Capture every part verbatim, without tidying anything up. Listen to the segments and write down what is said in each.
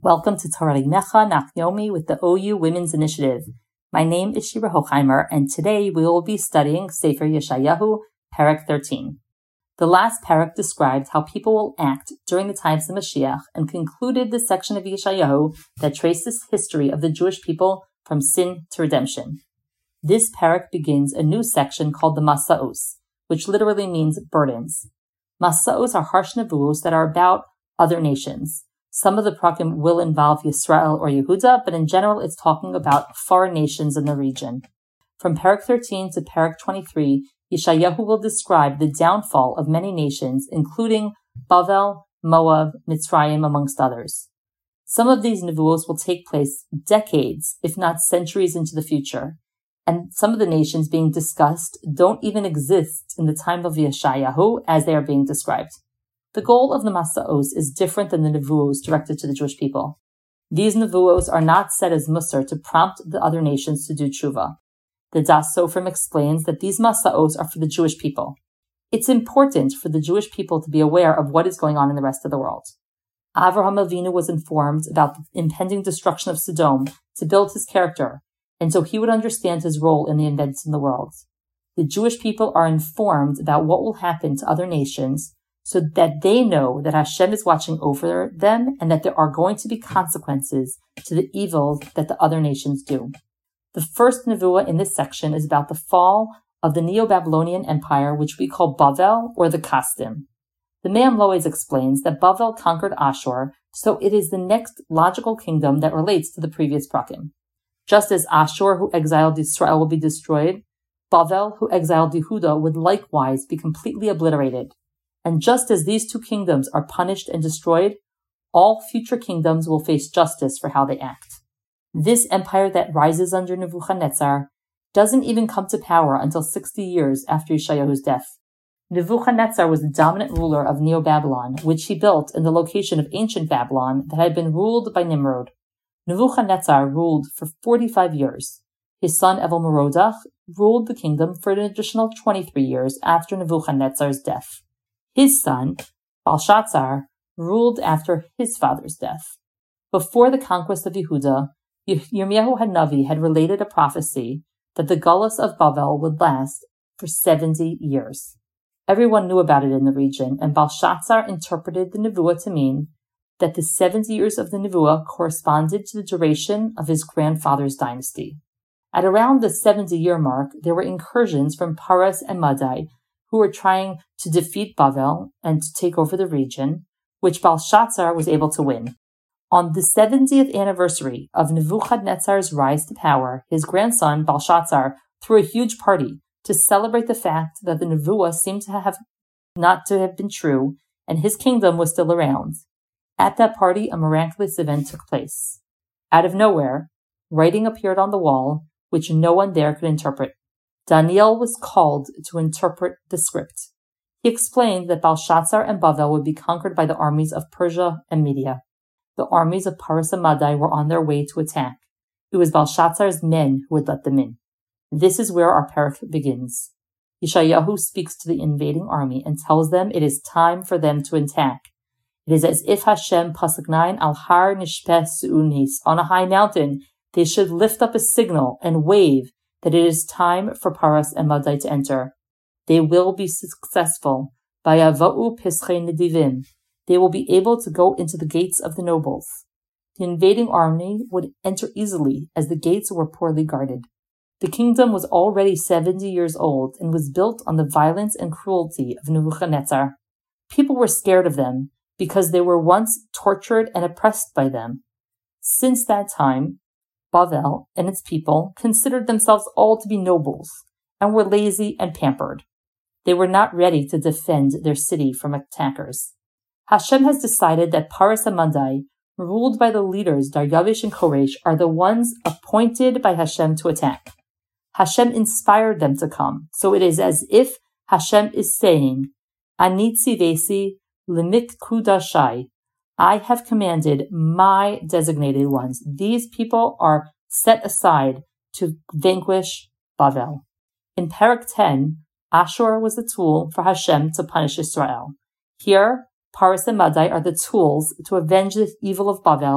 Welcome to Torah Limecha Nachyomi with the O U Women's Initiative. My name is Shira Hochheimer, and today we will be studying Sefer Yeshayahu, Perek thirteen. The last Perek described how people will act during the times of Mashiach and concluded the section of Yeshayahu that traces the history of the Jewish people from sin to redemption. This Perek begins a new section called the Masa'os, which literally means burdens. Masa'os are harsh nevuos that are about other nations. Some of the prakim will involve Yisrael or Yehuda, but in general it's talking about foreign nations in the region. From Perek thirteen to Perek twenty-three, Yeshayahu will describe the downfall of many nations, including Bavel, Moab, Mitzrayim, amongst others. Some of these nevuos will take place decades, if not centuries into the future, and some of the nations being discussed don't even exist in the time of Yeshayahu as they are being described. The goal of the Masa'os is different than the nevuos directed to the Jewish people. These nevuos are not said as Musar to prompt the other nations to do tshuva. The Das Sofrim explains that these Masa'os are for the Jewish people. It's important for the Jewish people to be aware of what is going on in the rest of the world. Avraham Avinu was informed about the impending destruction of Sodom to build his character, and so he would understand his role in the events in the world. The Jewish people are informed about what will happen to other nations, so that they know that Hashem is watching over them and that there are going to be consequences to the evil that the other nations do. The first nevuah in this section is about the fall of the Neo-Babylonian Empire, which we call Bavel or the Kasdim. The Me'am Loez explains that Bavel conquered Ashur, so it is the next logical kingdom that relates to the previous prakim. Just as Ashur, who exiled Israel, will be destroyed, Bavel, who exiled Yehuda, would likewise be completely obliterated. And just as these two kingdoms are punished and destroyed, all future kingdoms will face justice for how they act. This empire that rises under Nebuchadnezzar doesn't even come to power until sixty years after Yeshayahu's death. Nebuchadnezzar was the dominant ruler of Neo-Babylon, which he built in the location of ancient Babylon that had been ruled by Nimrod. Nebuchadnezzar ruled for forty-five years. His son Evil-Merodach ruled the kingdom for an additional twenty-three years after Nebuchadnezzar's death. His son, Belshazzar, ruled after his father's death. Before the conquest of Yehuda, Yirmiyahu HaNavi had related a prophecy that the Gullus of Bavel would last for seventy years. Everyone knew about it in the region, and Belshazzar interpreted the Nevuah to mean that the seventy years of the Nevuah corresponded to the duration of his grandfather's dynasty. At around the seventy-year mark, there were incursions from Paras and Madai, who were trying to defeat Bavel and to take over the region, which Belshazzar was able to win. On the seventieth anniversary of Nebuchadnezzar's rise to power, his grandson Belshazzar threw a huge party to celebrate the fact that the Nevuah seemed to have not to have been true, and his kingdom was still around. At that party, a miraculous event took place. Out of nowhere, writing appeared on the wall, which no one there could interpret. Daniel was called to interpret the script. He explained that Belshazzar and Bavel would be conquered by the armies of Persia and Media. The armies of Paras and Madai were on their way to attack. It was Belshazzar's men who would let them in. This is where our perek begins. Yeshayahu speaks to the invading army and tells them it is time for them to attack. It is as if Hashem, Pasuk nine, Al Har Nishpeh Su'unis, on a high mountain, they should lift up a signal and wave that it is time for Paras and Madai to enter. They will be successful. Vayava'u Pischei Nedivim. They will be able to go into the gates of the nobles. The invading army would enter easily as the gates were poorly guarded. The kingdom was already seventy years old and was built on the violence and cruelty of Nebuchadnezzar. People were scared of them because they were once tortured and oppressed by them. Since that time, Bavel and its people considered themselves all to be nobles and were lazy and pampered. They were not ready to defend their city from attackers. Hashem has decided that Paras and Madai, ruled by the leaders Daryavish and Koresh, are the ones appointed by Hashem to attack. Hashem inspired them to come, so it is as if Hashem is saying, Ani tzivesi limik kudashai. I have commanded my designated ones. These people are set aside to vanquish Bavel. In Perek ten, Ashur was the tool for Hashem to punish Israel. Here, Paras and Madai are the tools to avenge the evil of Bavel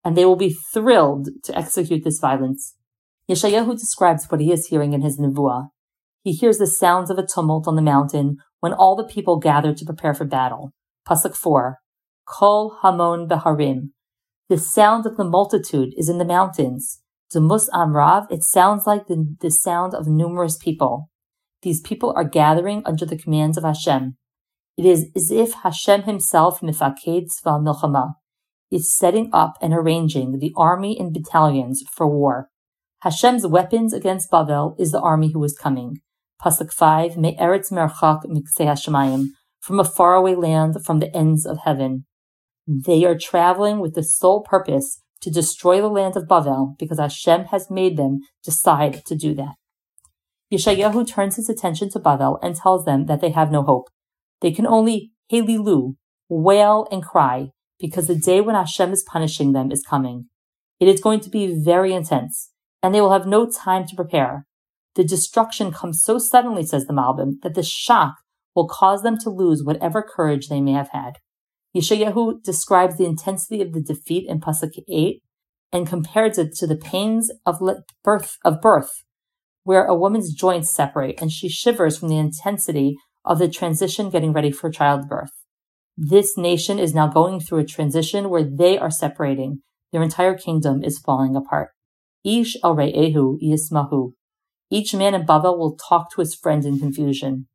and they will be thrilled to execute this violence. Yeshayahu describes what he is hearing in his nevuah. He hears the sounds of a tumult on the mountain when all the people gather to prepare for battle. Pasuk four, Kol Hamon Beharim. The sound of the multitude is in the mountains. Dumus Amrav, it sounds like the, the sound of numerous people. These people are gathering under the commands of Hashem. It is as if Hashem himself, Mifaked Tzva Milchama, is setting up and arranging the army in battalions for war. Hashem's weapons against Bavel is the army who is coming. Pasuk five, Me'eretz merchak miksei hashemayim, from a faraway land, from the ends of heaven. They are traveling with the sole purpose to destroy the land of Bavel, because Hashem has made them decide to do that. Yeshayahu turns his attention to Bavel and tells them that they have no hope. They can only halilu, wail and cry, because the day when Hashem is punishing them is coming. It is going to be very intense, and they will have no time to prepare. The destruction comes so suddenly, says the Malbim, that the shock will cause them to lose whatever courage they may have had. Yeshayahu describes the intensity of the defeat in Pasuk eight and compares it to the pains of birth, of birth, where a woman's joints separate and she shivers from the intensity of the transition getting ready for childbirth. This nation is now going through a transition where they are separating. Their entire kingdom is falling apart. Ish al re'ehu yismahu. Each man in Bavel will talk to his friend in confusion.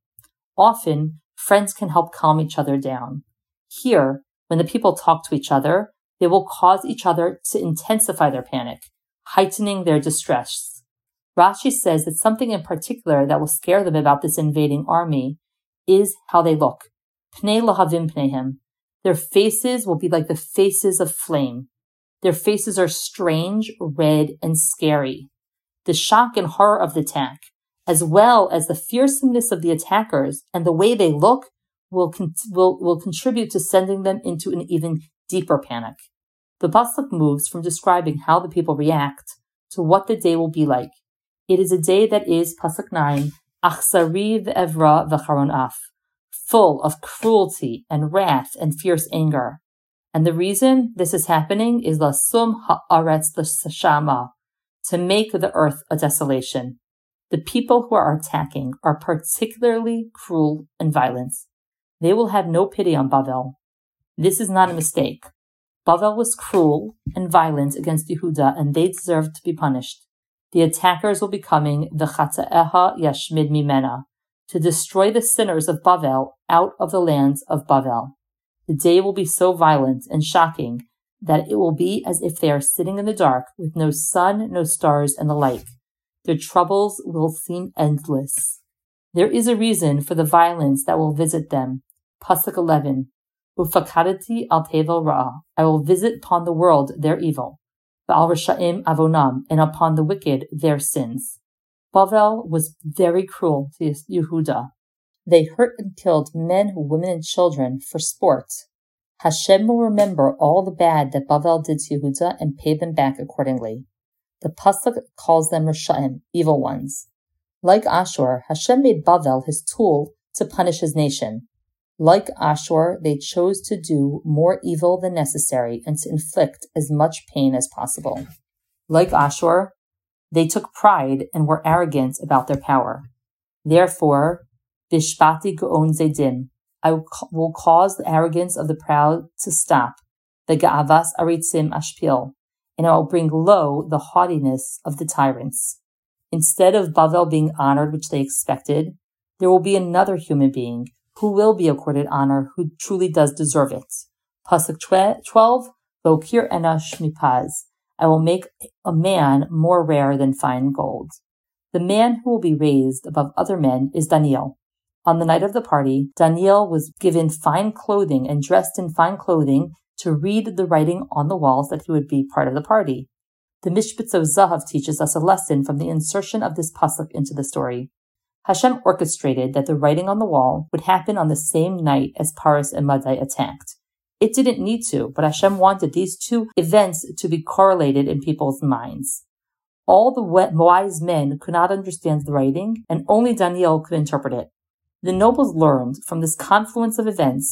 Often, friends can help calm each other down. Here, when the people talk to each other, they will cause each other to intensify their panic, heightening their distress. Rashi says that something in particular that will scare them about this invading army is how they look. Pnei lahavim pneihem. Their faces will be like the faces of flame. Their faces are strange, red, and scary. The shock and horror of the attack, as well as the fearsomeness of the attackers and the way they look, will con- will, will contribute to sending them into an even deeper panic. The pasuk moves from describing how the people react to what the day will be like. It is a day that is, pasuk nine, achsari ve'evra v'charon af, full of cruelty and wrath and fierce anger. And the reason this is happening is lasum ha'aretz l'shama, to make the earth a desolation. The people who are attacking are particularly cruel and violent. They will have no pity on Bavel. This is not a mistake. Bavel was cruel and violent against Yehuda, and they deserved to be punished. The attackers will be coming, the Chata'eha Yashmid Mimena, to destroy the sinners of Bavel out of the lands of Bavel. The day will be so violent and shocking that it will be as if they are sitting in the dark with no sun, no stars, and the like. Their troubles will seem endless. There is a reason for the violence that will visit them. Pasuk eleven, Ufakadati al tevel ra'ah, I will visit upon the world their evil, va'al rasha'im avonam, and upon the wicked their sins. Bavel was very cruel to Yehuda. They hurt and killed men, women, and children for sport. Hashem will remember all the bad that Bavel did to Yehuda and pay them back accordingly. The pasuk calls them Rasha'im, evil ones. Like Ashur, Hashem made Bavel his tool to punish his nation. Like Ashur, they chose to do more evil than necessary and to inflict as much pain as possible. Like Ashur, they took pride and were arrogant about their power. Therefore, Bishpati Go'on Zedim, I will cause the arrogance of the proud to stop, the Ga'avas Aritzim Ashpil, and I will bring low the haughtiness of the tyrants. Instead of Bavel being honored, which they expected, there will be another human being who will be accorded honor, who truly does deserve it. Pasuk twelve, Vokir Enash Mipaz, I will make a man more rare than fine gold. The man who will be raised above other men is Daniel. On the night of the party, Daniel was given fine clothing and dressed in fine clothing to read the writing on the walls that he would be part of the party. The Mishpitz of Zahav teaches us a lesson from the insertion of this pasuk into the story. Hashem orchestrated that the writing on the wall would happen on the same night as Paras and Madai attacked. It didn't need to, but Hashem wanted these two events to be correlated in people's minds. All the wise men could not understand the writing, and only Daniel could interpret it. The nobles learned from this confluence of events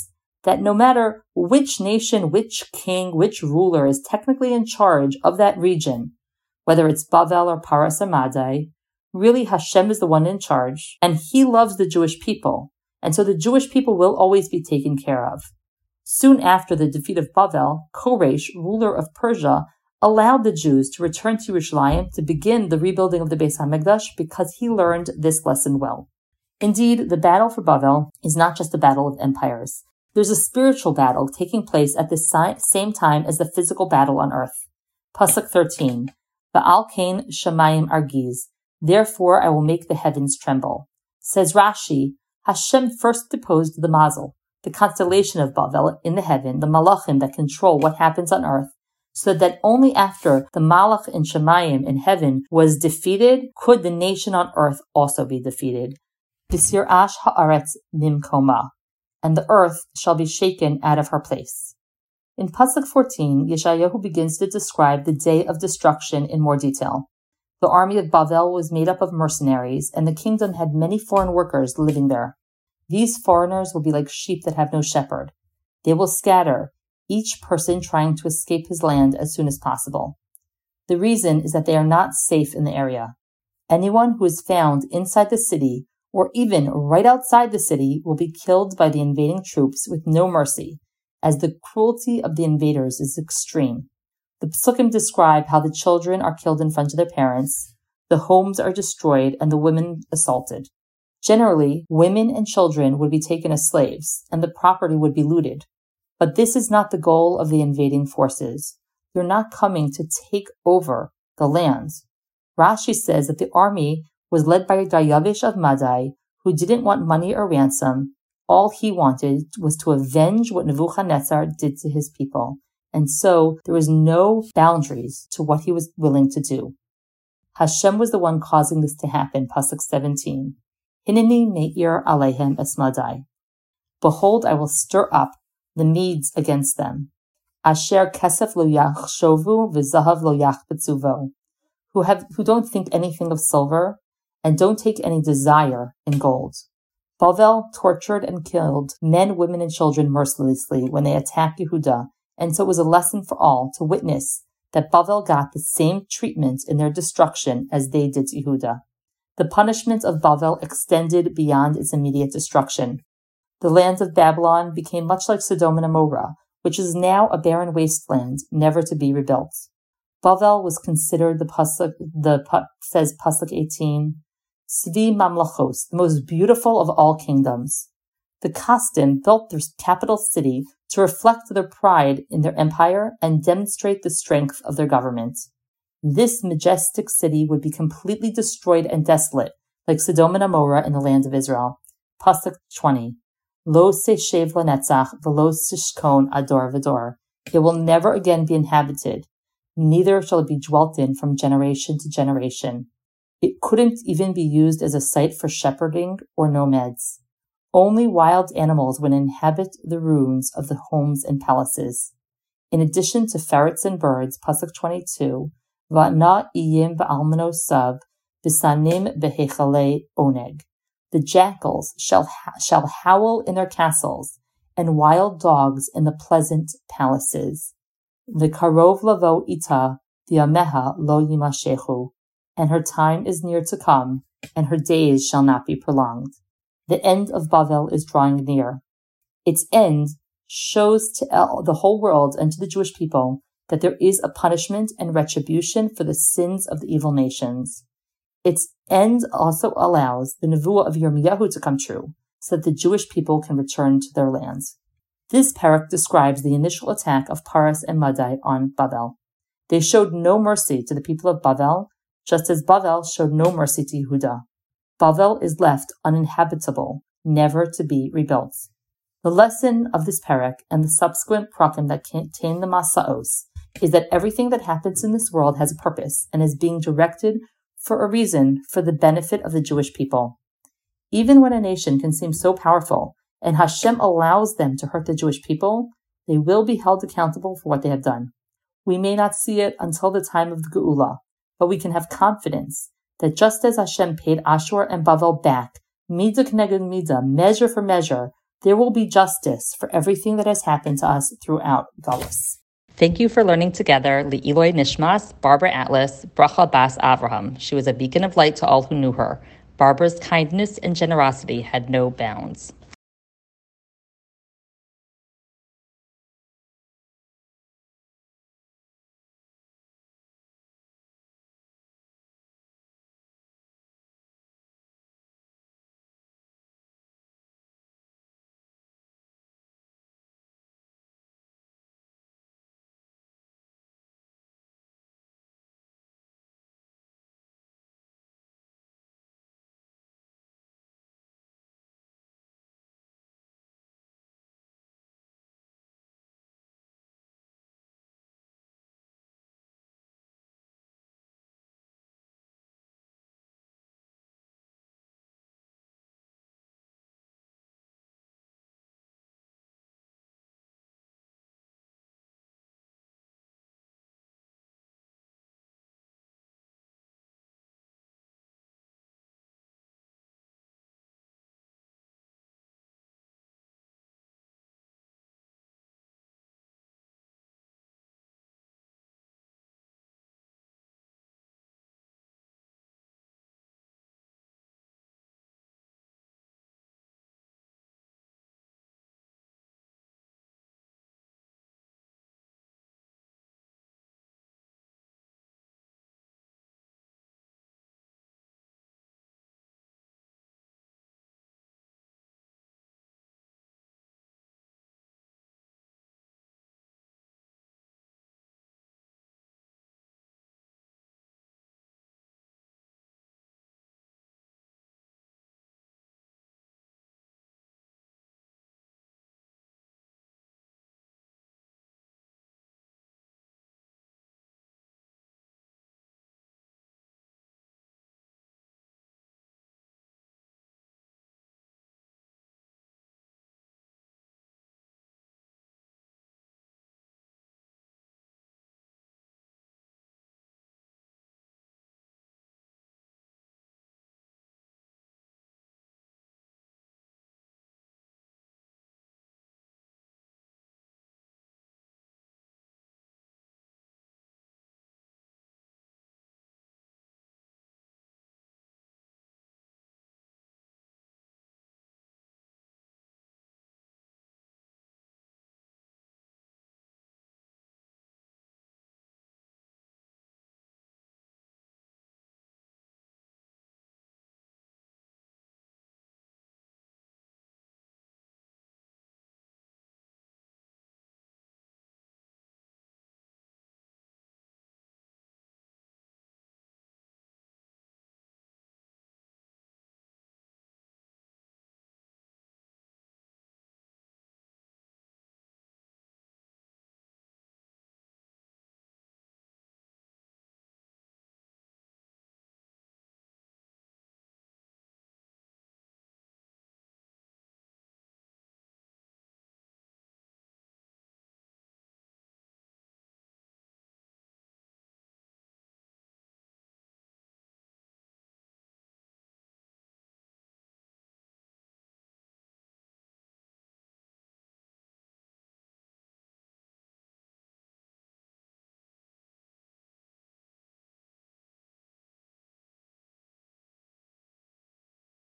that no matter which nation, which king, which ruler is technically in charge of that region, whether it's Bavel or Paras or Madai, really Hashem is the one in charge, and he loves the Jewish people, and so the Jewish people will always be taken care of. Soon after the defeat of Bavel, Koresh, ruler of Persia, allowed the Jews to return to Yerushalayim to begin the rebuilding of the Beis HaMikdash because he learned this lesson well. Indeed, the battle for Bavel is not just a battle of empires. There's a spiritual battle taking place at the si- same time as the physical battle on earth. Pasuk thirteen, Ba'al Kain Shamayim Argiz, therefore I will make the heavens tremble. Says Rashi, Hashem first deposed the Mazel, the constellation of Bavel in the heaven, the Malachim that control what happens on earth, so that only after the Malach in Shamayim in heaven was defeated could the nation on earth also be defeated. V'sirash ha'aretz nimkoma, and the earth shall be shaken out of her place. In Pasuk fourteen, Yeshayahu begins to describe the day of destruction in more detail. The army of Bavel was made up of mercenaries, and the kingdom had many foreign workers living there. These foreigners will be like sheep that have no shepherd. They will scatter, each person trying to escape his land as soon as possible. The reason is that they are not safe in the area. Anyone who is found inside the city, or even right outside the city, will be killed by the invading troops with no mercy, as the cruelty of the invaders is extreme. The Psukim describe how the children are killed in front of their parents, the homes are destroyed, and the women assaulted. Generally, women and children would be taken as slaves, and the property would be looted. But this is not the goal of the invading forces. They're not coming to take over the lands. Rashi says that the army was led by Daryavish of Madai, who didn't want money or ransom. All he wanted was to avenge what Nebuchadnezzar did to his people. And so there was no boundaries to what he was willing to do. Hashem was the one causing this to happen, Pasuk seventeen. Hineni me'ir alehem es Madai. Behold, I will stir up the Medes against them. Asher kesef lo yachshovu v'zahav lo yachbetzuvo. Who have who don't think anything of silver and don't take any desire in gold. Bavel tortured and killed men, women, and children mercilessly when they attacked Yehuda, and so it was a lesson for all to witness that Bavel got the same treatment in their destruction as they did to Yehuda. The punishment of Bavel extended beyond its immediate destruction. The land of Babylon became much like Sodom and Amorah, which is now a barren wasteland, never to be rebuilt. Bavel was considered the pasuk, the says pasuk eighteen, Svi Mamlachos, the most beautiful of all kingdoms. The Kasdim built their capital city to reflect their pride in their empire and demonstrate the strength of their government. This majestic city would be completely destroyed and desolate, like Sodom and Amorah in the land of Israel. Pasuk twenty, Lo seishev lanetzach v'lo tishkon ador v'dor. It will never again be inhabited, neither shall it be dwelt in from generation to generation. It couldn't even be used as a site for shepherding or nomads. Only wild animals would inhabit the ruins of the homes and palaces. In addition to ferrets and birds, Pasuk twenty-two, Va'na iyim ba'almano sab, v'sanim behechalei oneg. The jackals shall, ha- shall howl in their castles, and wild dogs in the pleasant palaces. The karov lavo ita, v'yameha lo yimashechu. And her time is near to come, and her days shall not be prolonged. The end of Bavel is drawing near. Its end shows to the whole world and to the Jewish people that there is a punishment and retribution for the sins of the evil nations. Its end also allows the nevuah of Yirmiyahu to come true, so that the Jewish people can return to their lands. This parak describes the initial attack of Paras and Madai on Bavel. They showed no mercy to the people of Bavel, just as Bavel showed no mercy to Yehuda. Bavel is left uninhabitable, never to be rebuilt. The lesson of this parak and the subsequent prakim that contain the Masaos is that everything that happens in this world has a purpose and is being directed for a reason for the benefit of the Jewish people. Even when a nation can seem so powerful and Hashem allows them to hurt the Jewish people, they will be held accountable for what they have done. We may not see it until the time of the Geula, but we can have confidence that just as Hashem paid Ashur and Bavel back, midah k'neged midah, measure for measure, There will be justice for everything that has happened to us throughout Galus. Thank you for learning together Le'iloi Nishmas, Barbara Atlas, Bracha Bas Avraham. She was a beacon of light to all who knew her. Barbara's kindness and generosity had no bounds.